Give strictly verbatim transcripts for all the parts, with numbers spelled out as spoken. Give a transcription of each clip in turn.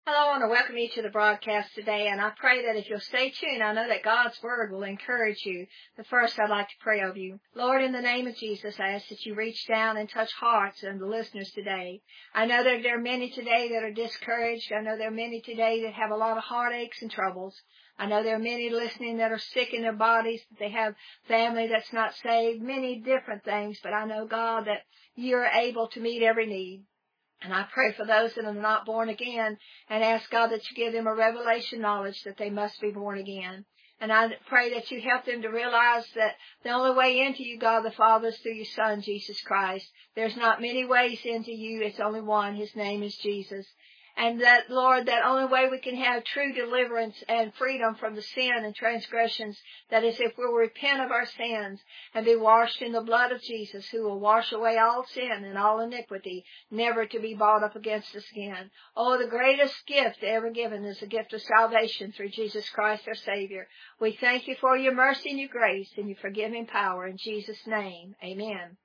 Hello, I want to welcome you to the broadcast today, and I pray that if you'll stay tuned, I know that God's Word will encourage you. But first, I'd like to pray over you. Lord, in the name of Jesus, I ask that you reach down and touch hearts of the listeners today. I know that there are many today that are discouraged. I know there are many today that have a lot of heartaches and troubles. I know there are many listening that are sick in their bodies, that they have family that's not saved, many different things. But I know, God, that you're able to meet every need. And I pray for those that are not born again and ask God that you give them a revelation knowledge that they must be born again. And I pray that you help them to realize that the only way into you, God the Father, is through your Son, Jesus Christ. There's not many ways into you. It's only one. His name is Jesus. And that, Lord, that only way we can have true deliverance and freedom from the sin and transgressions, that is if we'll repent of our sins and be washed in the blood of Jesus, who will wash away all sin and all iniquity, never to be brought up against us again. Oh, the greatest gift ever given is the gift of salvation through Jesus Christ our Savior. We thank you for your mercy and your grace and your forgiving power. In Jesus' name, amen.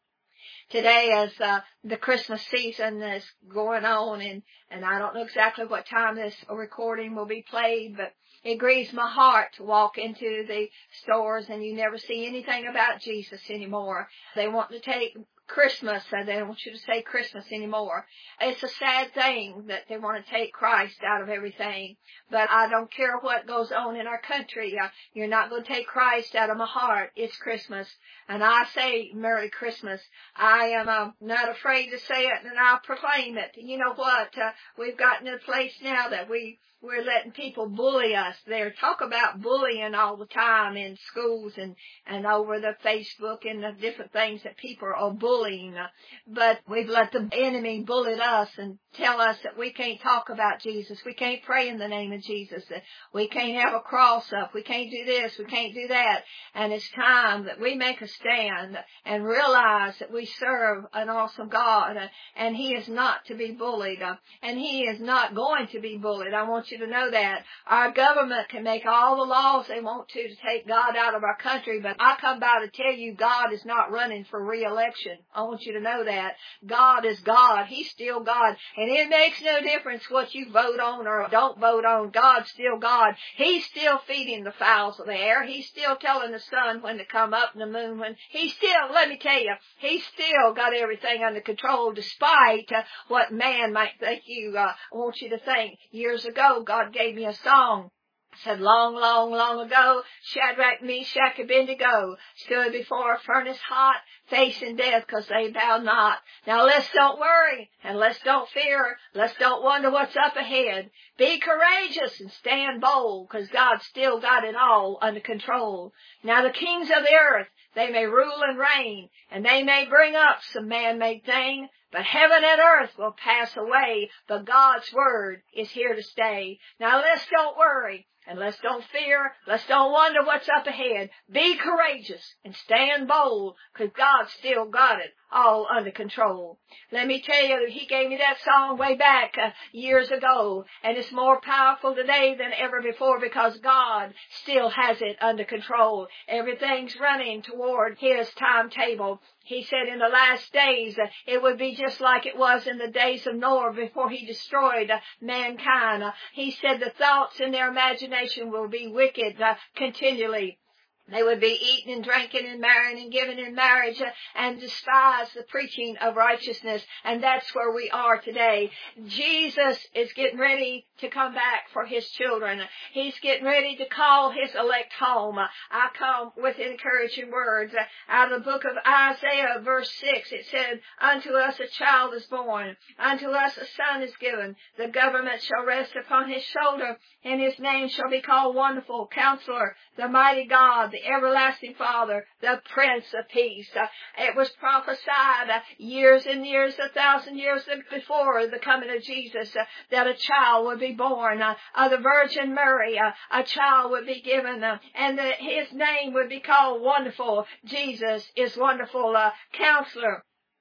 Today, as uh, the Christmas season is going on, and, and I don't know exactly what time this recording will be played, but it grieves my heart to walk into the stores and you never see anything about Jesus anymore. They want to take Christmas, and they don't want you to say Christmas anymore. It's a sad thing that they want to take Christ out of everything, but I don't care what goes on in our country. Uh, you're not going to take Christ out of my heart. It's Christmas, and I say Merry Christmas. I am uh, not afraid to say it, and I'll proclaim it. You know what? Uh, we've gotten to a place now that we We're letting people bully us. They talk about bullying all the time in schools and, and over the Facebook and the different things that people are bullying. But we've let the enemy bully us and tell us that we can't talk about Jesus. We can't pray in the name of Jesus. That we can't have a cross up. We can't do this. We can't do that. And it's time that we make a stand and realize that we serve an awesome God. And He is not to be bullied. And He is not going to be bullied. I want you to know that. Our government can make all the laws they want to to take God out of our country, but I come by to tell you God is not running for re-election. I want you to know that. God is God. He's still God. And it makes no difference what you vote on or don't vote on. God's still God. He's still feeding the fowls of the air. He's still telling the sun when to come up and the moon when. He's still, let me tell you, He's still got everything under control despite uh, what man might think you, uh, want you to think. Years ago, God gave me a song. It said, long, long, long ago, Shadrach, Meshach, Abednego stood before a furnace hot, facing death because they bowed not. Now let's don't worry, and let's don't fear. Let's don't wonder what's up ahead. Be courageous and stand bold, because God's still got it all under control. Now the kings of the earth, they may rule and reign, and they may bring up some man-made thing, but heaven and earth will pass away, but God's word is here to stay. Now let's don't worry, and let's don't fear. Let's don't wonder what's up ahead. Be courageous and stand bold, because God's still got it all under control. Let me tell you, He gave me that song way back uh, years ago, and it's more powerful today than ever before because God still has it under control. Everything's running toward His timetable. He said in the last days uh, it would be just like it was in the days of Noah before he destroyed uh, mankind. Uh, he said the thoughts in their imagination will be wicked uh, continually. They would be eating and drinking and marrying and giving in marriage uh, and despise the preaching of righteousness. And that's where we are today. Jesus is getting ready to come back for His children. He's getting ready to call His elect home. I come with encouraging words. Out of the book of Isaiah, verse six, it said, unto us a child is born, unto us a son is given. The government shall rest upon His shoulder, and His name shall be called Wonderful, Counselor, the Mighty God, the Everlasting Father, the Prince of Peace. Uh, it was prophesied uh, years and years, a thousand years before the coming of Jesus, uh, that a child would be born uh, of the Virgin Mary. Uh, a child would be given, uh, and the, His name would be called Wonderful. Jesus is Wonderful, uh, Counselor.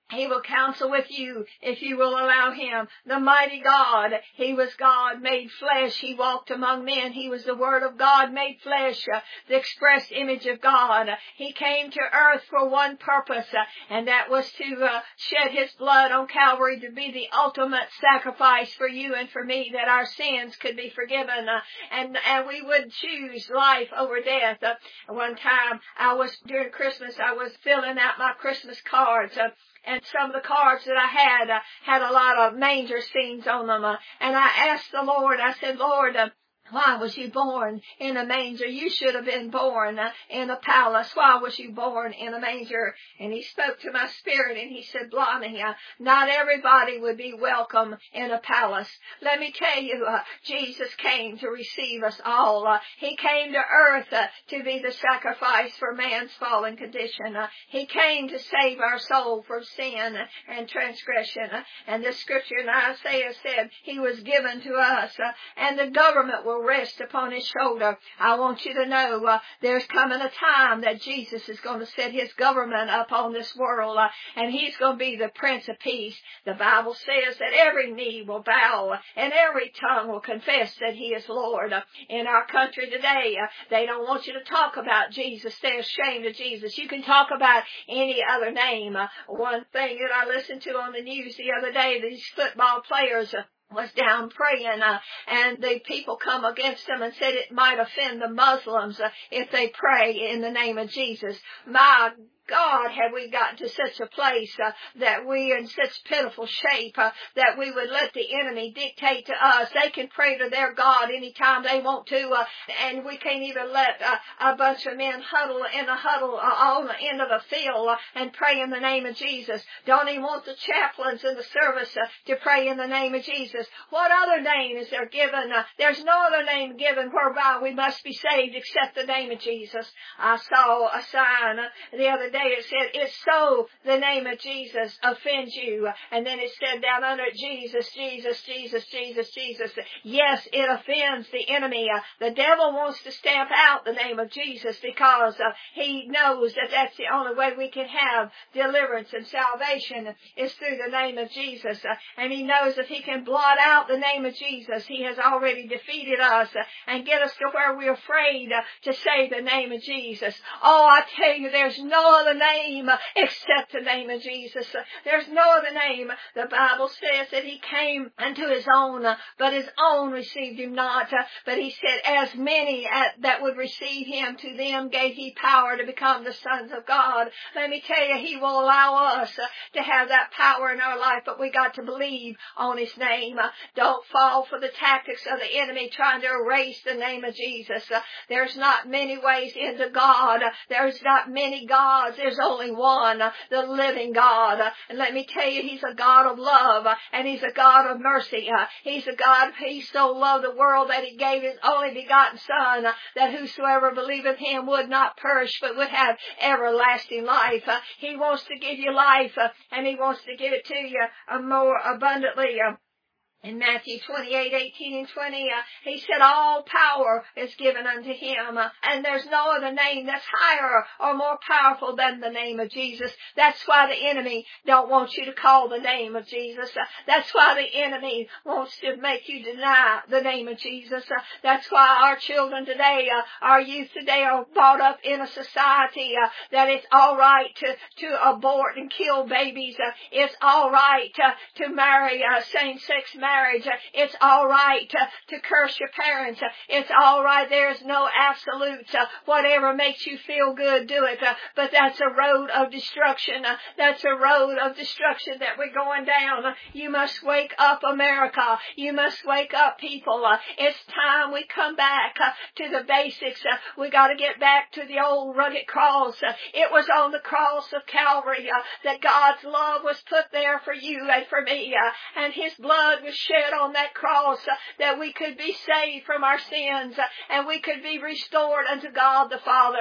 He will counsel with you if you will allow him. The mighty God, he was God made flesh. He walked among men. He was the Word of God made flesh, uh, the express image of God. He came to earth for one purpose, uh, and that was to uh, shed his blood on Calvary to be the ultimate sacrifice for you and for me, that our sins could be forgiven, uh, and, and we would choose life over death. Uh, one time, I was, during Christmas, I was filling out my Christmas cards, uh, and some of the cards that I had uh, had a lot of manger scenes on them. Uh, and I asked the Lord, I said, Lord, uh, why was you born in a manger? You should have been born uh, in a palace. Why was you born in a manger? And he spoke to my spirit and he said, Blondie, uh, not everybody would be welcome in a palace. Let me tell you, uh, Jesus came to receive us all. Uh, he came to earth uh, to be the sacrifice for man's fallen condition. Uh, he came to save our soul from sin and transgression. Uh, and the scripture in Isaiah said he was given to us, uh, and the government will rest upon his shoulder. I want you to know uh, there's coming a time that Jesus is going to set his government up on this world, uh, and he's going to be the Prince of Peace. The Bible says that every knee will bow and every tongue will confess that he is Lord. Uh, in our country today, uh, they don't want you to talk about Jesus. They're ashamed of Jesus. You can talk about any other name. Uh, one thing that I listened to on the news the other day, these football players uh, was down praying, uh, and the people come against them and said it might offend the Muslims uh, if they pray in the name of Jesus. My God, have we gotten to such a place uh, that we are in such pitiful shape uh, that we would let the enemy dictate to us. They can pray to their God anytime they want to, uh, and we can't even let uh, a bunch of men huddle in a huddle uh, on the end of the field uh, and pray in the name of Jesus. Don't even want the chaplains in the service uh, to pray in the name of Jesus. What other name is there given? Uh, there's no other name given whereby we must be saved except the name of Jesus. I saw a sign uh, the other day. It said, if so, the name of Jesus offends you. And then it said down under it, Jesus, Jesus, Jesus, Jesus, Jesus. Yes, it offends the enemy. Uh, the devil wants to stamp out the name of Jesus because uh, he knows that that's the only way we can have deliverance and salvation is through the name of Jesus. Uh, and he knows if he can blot out the name of Jesus, he has already defeated us uh, and get us to where we're afraid uh, to say the name of Jesus. Oh, I tell you, there's no other name except the name of Jesus. There's no other name. The Bible says that he came unto his own, but his own received him not. But he said, as many that would receive him, to them gave he power to become the sons of God. Let me tell you, he will allow us to have that power in our life, but we got to believe on his name. Don't fall for the tactics of the enemy trying to erase the name of Jesus. There's not many ways into God. There's not many gods. There's only one, uh, the living God. Uh, and let me tell you, he's a God of love, uh, and he's a God of mercy. Uh, he's a God, he so loved the world that he gave his only begotten Son, uh, that whosoever believeth him would not perish, but would have everlasting life. Uh, he wants to give you life, uh, and he wants to give it to you uh, more abundantly. Uh, In Matthew twenty-eight, eighteen and twenty, uh, he said all power is given unto him, uh, and there's no other name that's higher or more powerful than the name of Jesus. That's why the enemy don't want you to call the name of Jesus. Uh, that's why the enemy wants to make you deny the name of Jesus. Uh, that's why our children today, uh, our youth today are brought up in a society uh, that it's all right to, to abort and kill babies. Uh, it's all right uh, to marry uh, same-sex marriage. Marriage. It's all right uh, to curse your parents. Uh, it's all right. There's no absolutes. Uh, whatever makes you feel good, do it. Uh, but that's a road of destruction. Uh, that's a road of destruction that we're going down. Uh, you must wake up, America. You must wake up, people. Uh, it's time we come back uh, to the basics. Uh, we got to get back to the old rugged cross. Uh, it was on the cross of Calvary uh, that God's love was put there for you and for me. Uh, and his blood was shed on that cross uh, that we could be saved from our sins uh, and we could be restored unto God the Father.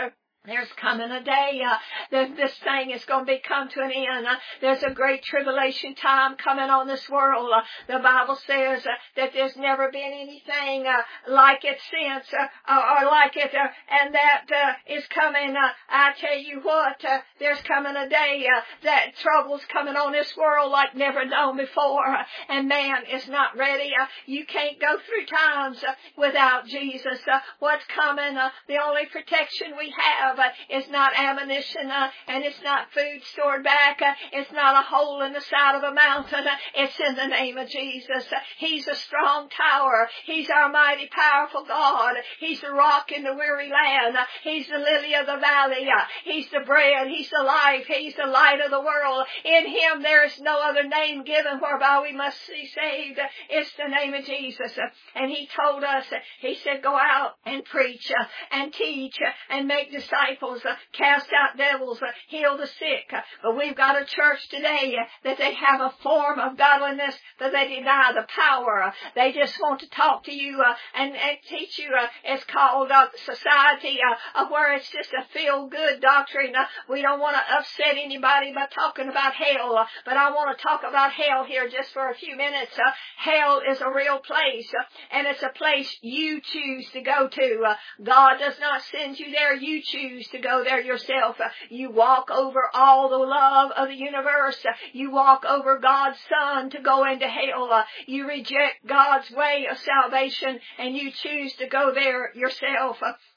There's coming a day uh, that this thing is going to be come to an end. Uh, there's a great tribulation time coming on this world. Uh, the Bible says uh, that there's never been anything uh, like it since, uh, or, or like it, uh, and that uh, is coming. Uh, I tell you what, uh, there's coming a day uh, that trouble's coming on this world like never known before, uh, and man is not ready. Uh, you can't go through times uh, without Jesus. Uh, what's coming? Uh, the only protection we have Uh, it's not ammunition, uh, and it's not food stored back. Uh, it's not a hole in the side of a mountain. Uh, it's in the name of Jesus. Uh, he's a strong tower. He's our mighty, powerful God. He's the rock in the weary land. Uh, he's the lily of the valley. Uh, he's the bread. He's the life. He's the light of the world. In him there is no other name given whereby we must be saved. Uh, it's the name of Jesus. Uh, and he told us, uh, he said, go out and preach uh, and teach uh, and make disciples. Disciples, uh, cast out devils, uh, heal the sick. Uh, but we've got a church today uh, that they have a form of godliness, but they deny the power. Uh, they just want to talk to you uh, and, and teach you. Uh, it's called uh, society, uh, uh, where it's just a feel-good doctrine. Uh, we don't want to upset anybody by talking about hell, uh, but I want to talk about hell here just for a few minutes. Uh, hell is a real place, uh, and it's a place you choose to go to. Uh, God does not send you there. You choose to go there yourself. You walk over all the love of the universe. You walk over God's Son to go into hell. You reject God's way of salvation and you choose to go there yourself.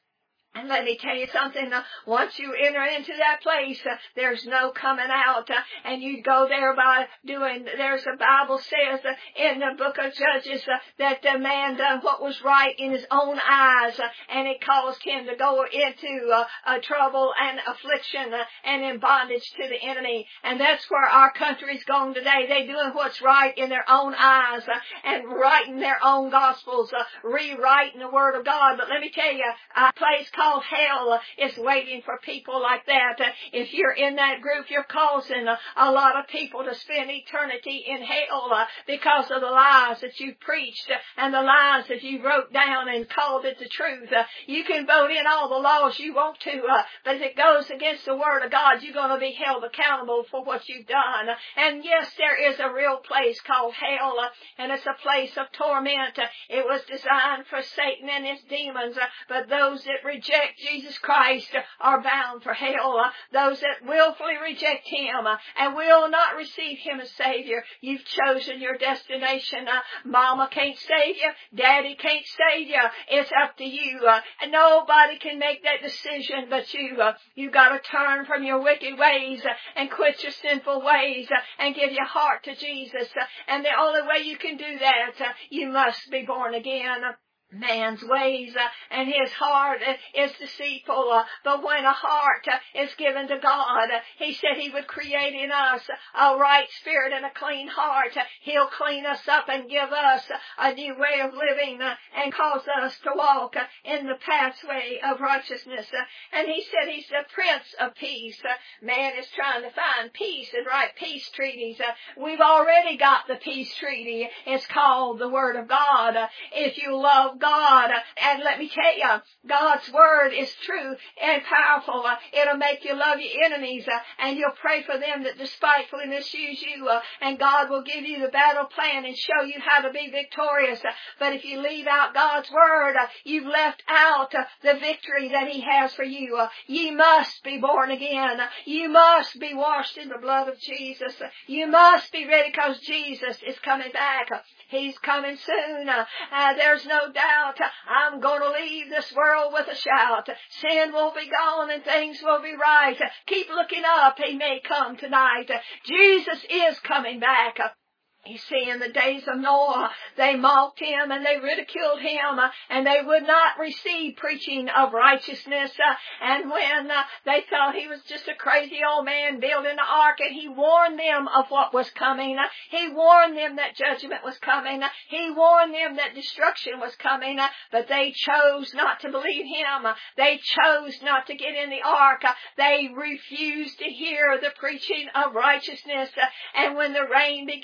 And let me tell you something, uh, once you enter into that place, uh, there's no coming out, uh, and you go there by doing, there's a Bible says uh, in the book of Judges uh, that the man done what was right in his own eyes, uh, and it caused him to go into uh, uh, trouble and affliction uh, and in bondage to the enemy. And that's where our country's going today. They doing what's right in their own eyes uh, and writing their own gospels, uh, rewriting the Word of God. But let me tell you, a place called called hell uh, is waiting for people like that. Uh, if you're in that group, you're causing uh, a lot of people to spend eternity in hell uh, because of the lies that you preached uh, and the lies that you wrote down and called it the truth. Uh, you can vote in all the laws you want to, uh, but if it goes against the Word of God, you're going to be held accountable for what you've done. Uh, and yes, there is a real place called hell, uh, and it's a place of torment. Uh, it was designed for Satan and his demons, uh, but those that reject Jesus Christ are bound for hell. Uh, those that willfully reject Him uh, and will not receive Him as Savior, you've chosen your destination. Uh, Mama can't save you. Daddy can't save you. It's up to you. Uh, and nobody can make that decision but you. Uh, you've got to turn from your wicked ways uh, and quit your sinful ways uh, and give your heart to Jesus. Uh, and the only way you can do that, uh, you must be born again. Uh, Man's ways uh, and his heart uh, is deceitful, uh, but when a heart uh, is given to God, uh, He said He would create in us a right spirit and a clean heart. Uh, He'll clean us up and give us a new way of living uh, and cause us to walk uh, in the pathway of righteousness. Uh, and He said He's the Prince of Peace. Uh, man is trying to find peace and write peace treaties. Uh, we've already got the peace treaty. It's called the Word of God. Uh, if you love God, and let me tell you, God's Word is true and powerful. Uh, it'll make you love your enemies, uh, and you'll pray for them that despitefully misuse you, uh, and God will give you the battle plan and show you how to be victorious. Uh, but if you leave out God's Word, uh, you've left out uh, the victory that He has for you. Uh, ye must be born again. Uh, you must be washed in the blood of Jesus. Uh, you must be ready because Jesus is coming back. Uh, He's coming soon. Uh, uh, there's no doubt. Uh, I'm going to leave this world with a shout. Sin will be gone and things will be right. Uh, keep looking up. He may come tonight. Uh, Jesus is coming back. Uh, You see, in the days of Noah, they mocked him and they ridiculed him, uh, and they would not receive preaching of righteousness. Uh, and when uh, they thought he was just a crazy old man building the ark, and he warned them of what was coming. Uh, he warned them that judgment was coming. Uh, he warned them that destruction was coming. Uh, but they chose not to believe him. Uh, they chose not to get in the ark. Uh, they refused to hear the preaching of righteousness. Uh, and when the rain began to fall,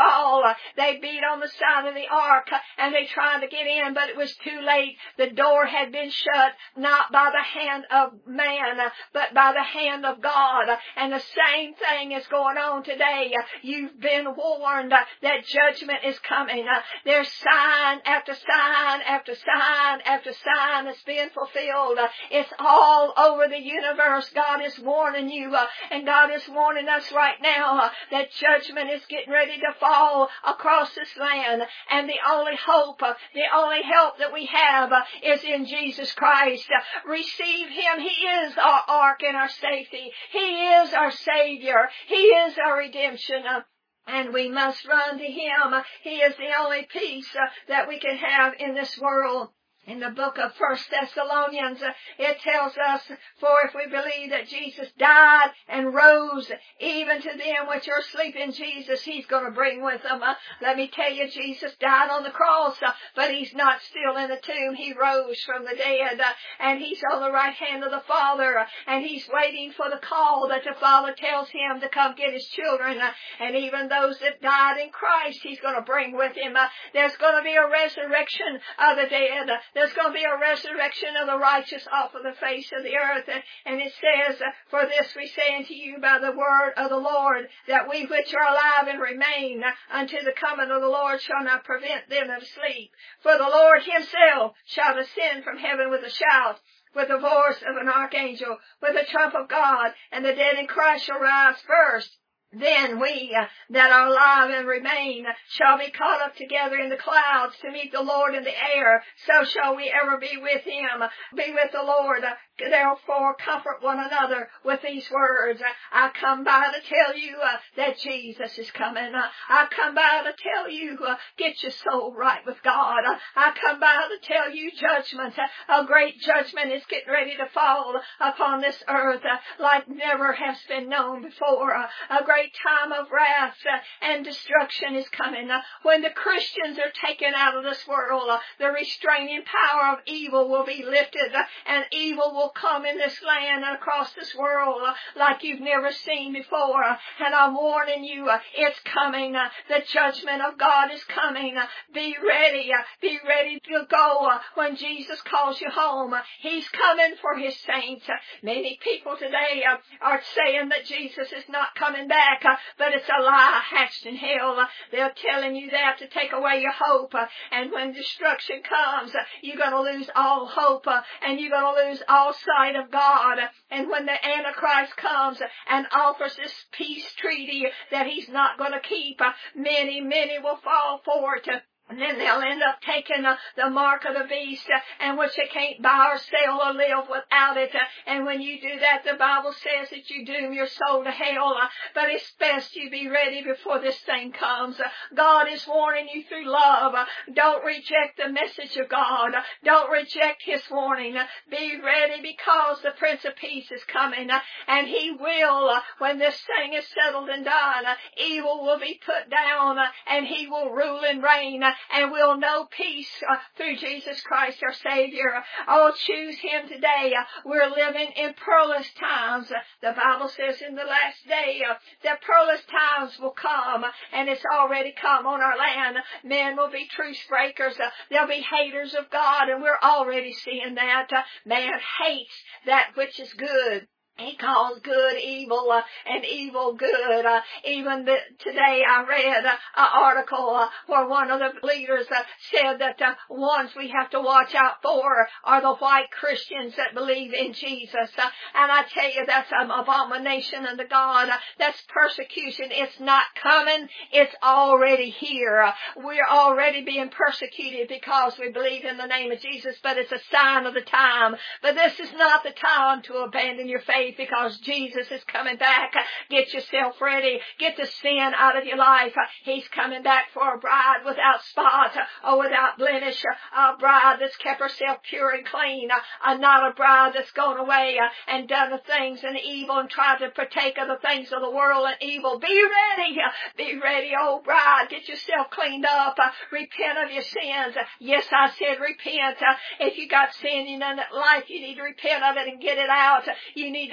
fall. They beat on the side of the ark and they tried to get in, but it was too late. The door had been shut, not by the hand of man, but by the hand of God. And the same thing is going on today. You've been warned that judgment is coming. There's sign after sign after sign after sign that's being fulfilled. It's all over the universe. God is warning you, and God is warning us right now that judgment is getting ready to fall across this land. And the only hope, the only help that we have is in Jesus Christ. Receive Him. He is our ark and our safety. He is our Savior. He is our redemption. And we must run to Him. He is the only peace that we can have in this world. In the book of First Thessalonians, it tells us, for if we believe that Jesus died and rose, even to them which are asleep in Jesus, He's going to bring with them. Uh, let me tell you, Jesus died on the cross, uh, but He's not still in the tomb. He rose from the dead, uh, and He's on the right hand of the Father, uh, and He's waiting for the call that the Father tells Him to come get His children. Uh, and even those that died in Christ, He's going to bring with Him. Uh, there's going to be a resurrection of the dead. Uh, There's going to be a resurrection of the righteous off of the face of the earth. And it says, for this we say unto you by the word of the Lord, that we which are alive and remain unto the coming of the Lord shall not prevent them that sleep. For the Lord Himself shall descend from heaven with a shout, with the voice of an archangel, with the trump of God, and the dead in Christ shall rise first. Then we uh, that are alive and remain shall be caught up together in the clouds to meet the Lord in the air. So shall we ever be with Him, be with the Lord. Therefore comfort one another with these words. I come by to tell you uh, that Jesus is coming. Uh, I come by to tell you, uh, get your soul right with God. Uh, I come by to tell you judgment. Uh, a great judgment is getting ready to fall upon this earth uh, like never has been known before. Uh, a great time of wrath uh, and destruction is coming. Uh, when the Christians are taken out of this world, uh, the restraining power of evil will be lifted, uh, and evil will come in this land and across this world uh, like you've never seen before. Uh, and I'm warning you, uh, it's coming. Uh, the judgment of God is coming. Uh, be ready. Uh, be ready to go uh, when Jesus calls you home. Uh, he's coming for His saints. Uh, many people today uh, are saying that Jesus is not coming back, uh, but it's a lie hatched in hell. Uh, they're telling you that to take away your hope. Uh, and when destruction comes, uh, you're going to lose all hope, uh, and you're going to lose all sight of God. And when the Antichrist comes and offers this peace treaty that he's not going to keep, many, many will fall for it. And then they'll end up taking uh, the mark of the beast, uh, and which they can't buy or sell or live without it. Uh, and when you do that, the Bible says that you doom your soul to hell. Uh, but it's best you be ready before this thing comes. Uh, God is warning you through love. Uh, don't reject the message of God. Uh, don't reject His warning. Uh, be ready because the Prince of Peace is coming. Uh, and He will, uh, when this thing is settled and done, uh, evil will be put down, uh, and He will rule and reign. Uh, And we'll know peace uh, through Jesus Christ our Savior. Oh, choose Him today. Uh, we're living in perilous times. Uh, the Bible says in the last day uh, that perilous times will come, uh, and it's already come on our land. Men will be truce breakers. Uh, there'll be haters of God, and we're already seeing that. Uh, man hates that which is good. He calls good evil uh, and evil good. Uh, even the, today I read uh, an article uh, where one of the leaders uh, said that uh, ones we have to watch out for are the white Christians that believe in Jesus. Uh, and I tell you, that's an abomination unto God. Uh, that's persecution. It's not coming. It's already here. Uh, we're already being persecuted because we believe in the name of Jesus, but it's a sign of the time. But this is not the time to abandon your faith, because Jesus is coming back. Get yourself ready. Get the sin out of your life. He's coming back for a bride without spot or without blemish, a bride that's kept herself pure and clean, not a bride that's gone away and done the things and evil and tried to partake of the things of the world and evil. Be ready. Be ready, old bride. Get yourself cleaned up. Repent of your sins. Yes, I said repent. If you got sin in your life, you need to repent of it and get it out. You need to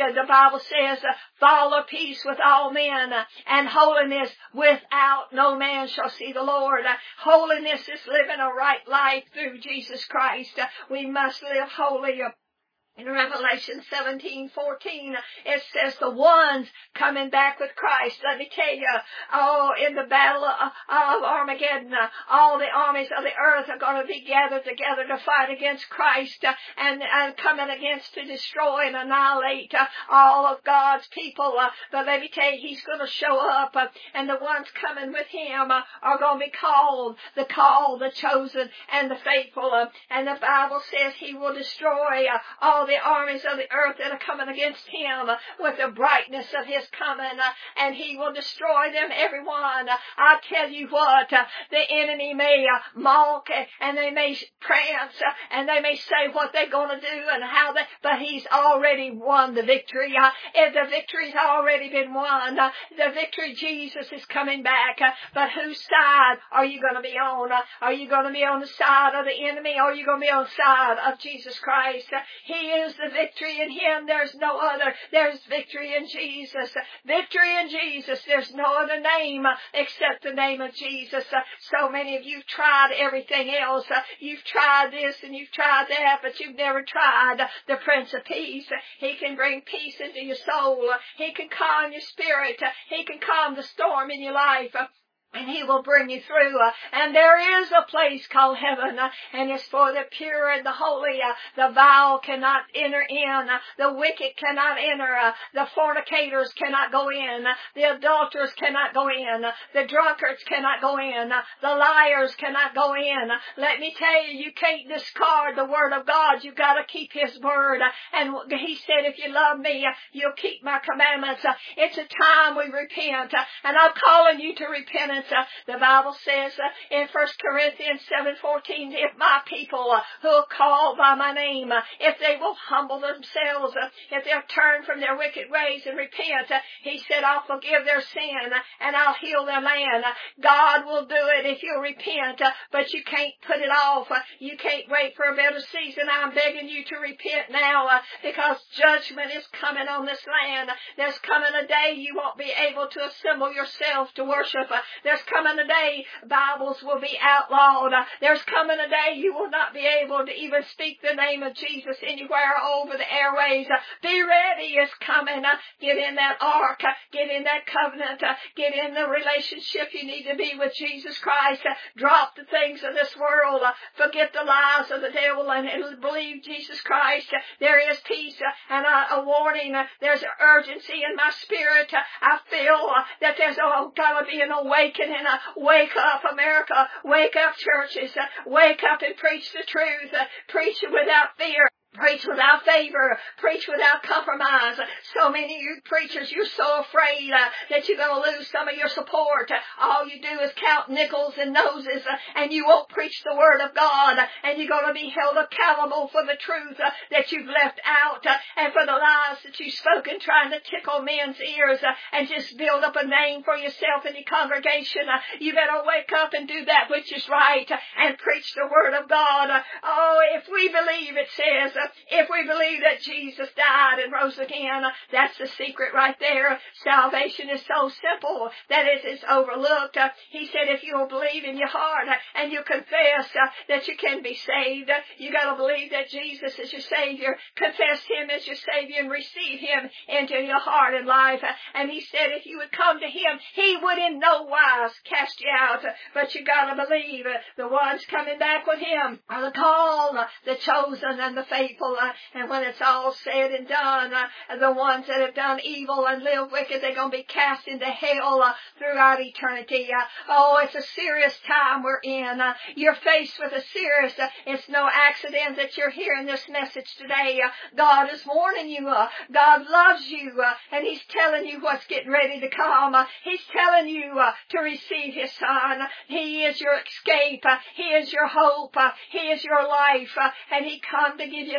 the Bible says, uh, follow peace with all men, uh, and holiness without no man shall see the Lord. Uh, holiness is living a right life through Jesus Christ. Uh, we must live holy. Uh, In Revelation seventeen fourteen, it says the ones coming back with Christ. Let me tell you, oh, in the battle of, of Armageddon, uh, all the armies of the earth are going to be gathered together to fight against Christ uh, and, and coming against to destroy and annihilate uh, all of God's people. Uh, but let me tell you, He's going to show up, uh, and the ones coming with Him uh, are going to be called, the called, the chosen, and the faithful. Uh, and the Bible says He will destroy uh, all the armies of the earth that are coming against Him uh, with the brightness of His coming, uh, and He will destroy them, everyone. Uh, I tell you what, uh, the enemy may uh, mock, uh, and they may prance, uh, and they may say what they're going to do and how they, but He's already won the victory. Uh, and the victory's already been won. Uh, the victory, Jesus is coming back. Uh, but whose side are you going to be on? Uh, are you going to be on the side of the enemy, or are you going to be on the side of Jesus Christ? Uh, he is the victory. In Him there's no other. There's victory in Jesus. Victory in Jesus. There's no other name uh, except the name of Jesus. Uh, so many of you have tried everything else. Uh, you've tried this and you've tried that, but you've never tried uh, the Prince of Peace. Uh, he can bring peace into your soul. Uh, he can calm your spirit. Uh, he can calm the storm in your life. Uh, And He will bring you through. Uh, and there is a place called heaven. Uh, and it's for the pure and the holy. Uh, the vile cannot enter in. Uh, the wicked cannot enter. Uh, the fornicators cannot go in. Uh, the adulterers cannot go in. Uh, the drunkards cannot go in. Uh, the liars cannot go in. Uh, let me tell you, you can't discard the Word of God. You've got to keep His Word. Uh, and He said, if you love me, uh, you'll keep my commandments. Uh, it's a time we repent. Uh, and I'm calling you to repentance. Uh, the Bible says uh, in First Corinthians seven fourteen, if my people uh, who are called by my name, uh, if they will humble themselves, uh, if they'll turn from their wicked ways and repent, uh, He said, I'll forgive their sin uh, and I'll heal their land. Uh, God will do it if you'll repent, uh, but you can't put it off. Uh, you can't wait for a better season. I'm begging you to repent now uh, because judgment is coming on this land. There's coming a day you won't be able to assemble yourself to worship. Uh, There's coming a day Bibles will be outlawed. Uh, there's coming a day you will not be able to even speak the name of Jesus anywhere over the airways. Uh, be ready, it's coming. Uh, get in that ark. Uh, get in that covenant. Uh, get in the relationship you need to be with Jesus Christ. Uh, drop the things of this world. Uh, forget the lies of the devil and, and believe Jesus Christ. Uh, there is peace uh, and a, a warning. Uh, there's an urgency in my spirit. Uh, I feel uh, that there's oh, got to be an awakening. Uh, wake up, America. Wake up, churches. Uh, wake up and preach the truth. Uh, preach it without fear. Preach without favor. Preach without compromise. So many of you preachers, you're so afraid uh, that you're going to lose some of your support. Uh, all you do is count nickels and noses, uh, and you won't preach the Word of God. Uh, and you're going to be held accountable for the truth uh, that you've left out, uh, and for the lies that you've spoken, trying to tickle men's ears uh, and just build up a name for yourself in the congregation. Uh, you better wake up and do that which is right uh, and preach the Word of God. Uh, oh, if we believe, it says, uh, if we believe that Jesus died and rose again, that's the secret right there. Salvation is so simple that it is overlooked. Uh, he said if you'll believe in your heart uh, and you confess uh, that you can be saved, uh, you got to believe that Jesus is your Savior. Confess Him as your Savior and receive Him into your heart and life. Uh, and He said if you would come to Him, He would in no wise cast you out. Uh, but you got to believe uh, the ones coming back with Him are the called, uh, the chosen, and the faithful. Uh, and when it's all said and done, uh, the ones that have done evil and lived wicked, they're going to be cast into hell uh, throughout eternity. Uh, oh, it's a serious time we're in. Uh, you're faced with a serious, uh, it's no accident that you're hearing this message today. Uh, God is warning you. Uh, God loves you, uh, and He's telling you what's getting ready to come. Uh, he's telling you uh, to receive His Son. He is your escape. Uh, he is your hope. Uh, he is your life. Uh, and He come to give you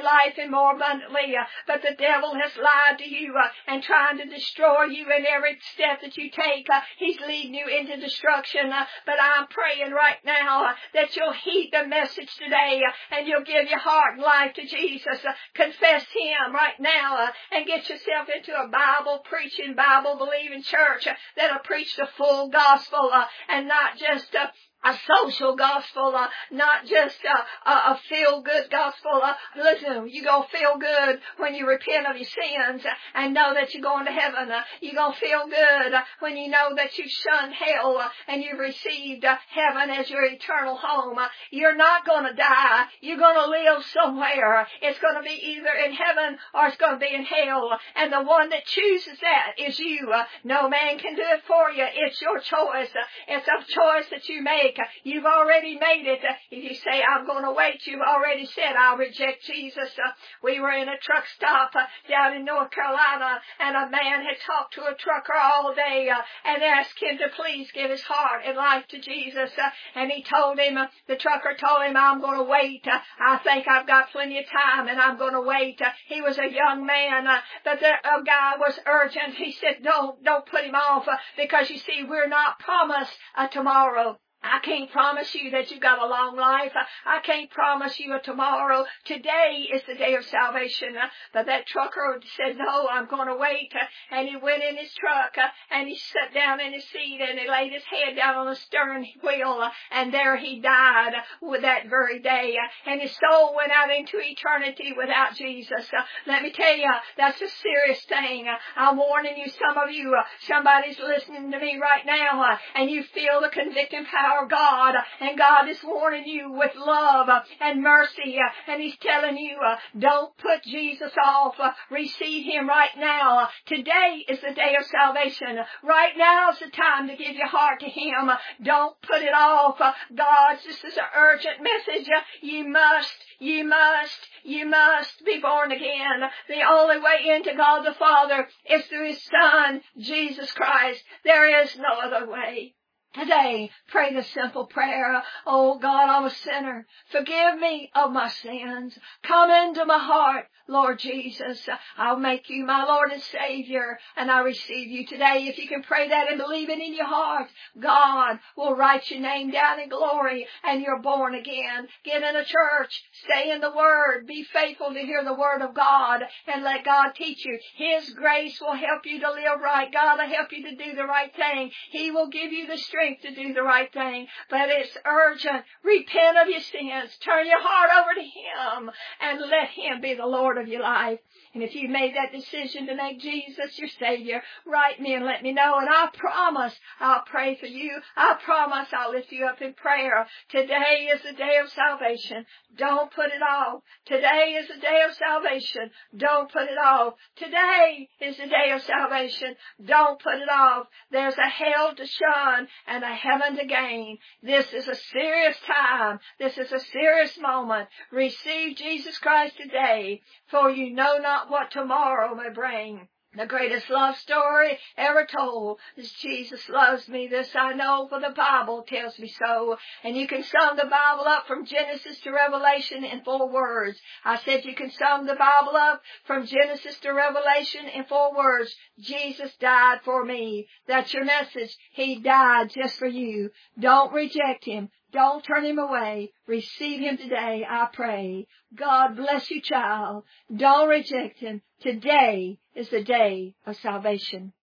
life and more abundantly. Uh, but the devil has lied to you uh, and trying to destroy you in every step that you take. Uh, he's leading you into destruction. Uh, but I'm praying right now uh, that you'll heed the message today uh, and you'll give your heart and life to Jesus. Uh, confess Him right now uh, and get yourself into a Bible preaching, Bible believing church uh, that'll preach the full gospel uh, and not just uh, a social gospel, uh, not just uh, a, a feel-good gospel. Uh, listen, you're going to feel good when you repent of your sins uh, and know that you're going to heaven. Uh, you're going to feel good uh, when you know that you've shunned hell uh, and you've received uh, heaven as your eternal home. Uh, you're not going to die. You're going to live somewhere. It's going to be either in heaven or it's going to be in hell. And the one that chooses that is you. Uh, no man can do it for you. It's your choice. Uh, it's a choice that you make. You've already made it. If you say, I'm going to wait, you've already said, I'll reject Jesus. Uh, we were in a truck stop uh, down in North Carolina, and a man had talked to a trucker all day uh, and asked him to please give his heart and life to Jesus. Uh, and he told him, uh, the trucker told him, I'm going to wait. Uh, I think I've got plenty of time, and I'm going to wait. Uh, he was a young man, uh, but the uh, guy was urgent. He said, don't, don't put him off, uh, because you see, we're not promised a tomorrow. I can't promise you that you've got a long life. I can't promise you a tomorrow. Today is the day of salvation. But that trucker said, no, I'm going to wait. And he went in his truck and he sat down in his seat and he laid his head down on the steering wheel. And there he died with that very day. And his soul went out into eternity without Jesus. Let me tell you, that's a serious thing. I'm warning you, some of you, somebody's listening to me right now and you feel the convicting power of God, and God is warning you with love and mercy, and He's telling you, don't put Jesus off. Receive Him right now. Today is the day of salvation. Right now is the time to give your heart to Him. Don't put it off. God, this is an urgent message. You must, you must, you must be born again. The only way into God the Father is through His Son, Jesus Christ. There is no other way. Today, pray the simple prayer, oh God, I'm a sinner. Forgive me of my sins. Come into my heart, Lord Jesus. I'll make you my Lord and Savior, and I receive you today. If you can pray that and believe it in your heart, God will write your name down in glory, and you're born again. Get in a church. Stay in the Word. Be faithful to hear the Word of God, and let God teach you. His grace will help you to live right. God will help you to do the right thing. He will give you the strength to do the right thing, but it's urgent. Repent of your sins. Turn your heart over to Him and let Him be the Lord of your life. And if you made that decision to make Jesus your Savior, write me and let me know. And I promise I'll pray for you. I promise I'll lift you up in prayer. Today is the day of salvation. Don't put it off. Today is the day of salvation. Don't put it off. Today is the day of salvation. Don't put it off. There's a hell to shun and a heaven to gain. This is a serious time. This is a serious moment. Receive Jesus Christ today, for you know not what tomorrow may bring. The greatest love story ever told is Jesus loves me. This I know, for the Bible tells me so. And you can sum the Bible up from Genesis to Revelation in four words. I said you can sum the Bible up from Genesis to Revelation in four words. Jesus died for me. That's your message. He died just for you. Don't reject Him. Don't turn Him away. Receive Him today, I pray. God bless you, child. Don't reject Him. Today is the day of salvation.